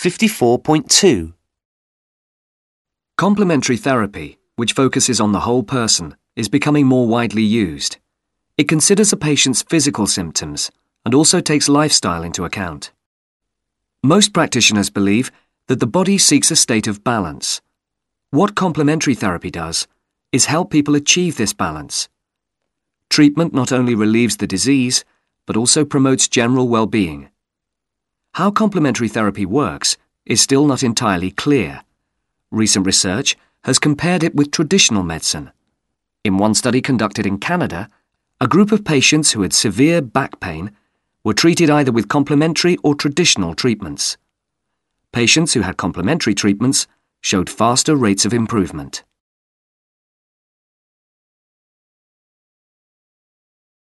54.2. Complementary therapy, which focuses on the whole person, is becoming more widely used. It considers a patient's physical symptoms and also takes lifestyle into account. Most practitioners believe that the body seeks a state of balance. What complementary therapy does is help people achieve this balance. Treatment not only relieves the disease, but also promotes general well-being. How complementary therapy works is still not entirely clear. Recent research has compared it with traditional medicine. In one study conducted in Canada, a group of patients who had severe back pain were treated either with complementary or traditional treatments. Patients who had complementary treatments showed faster rates of improvement.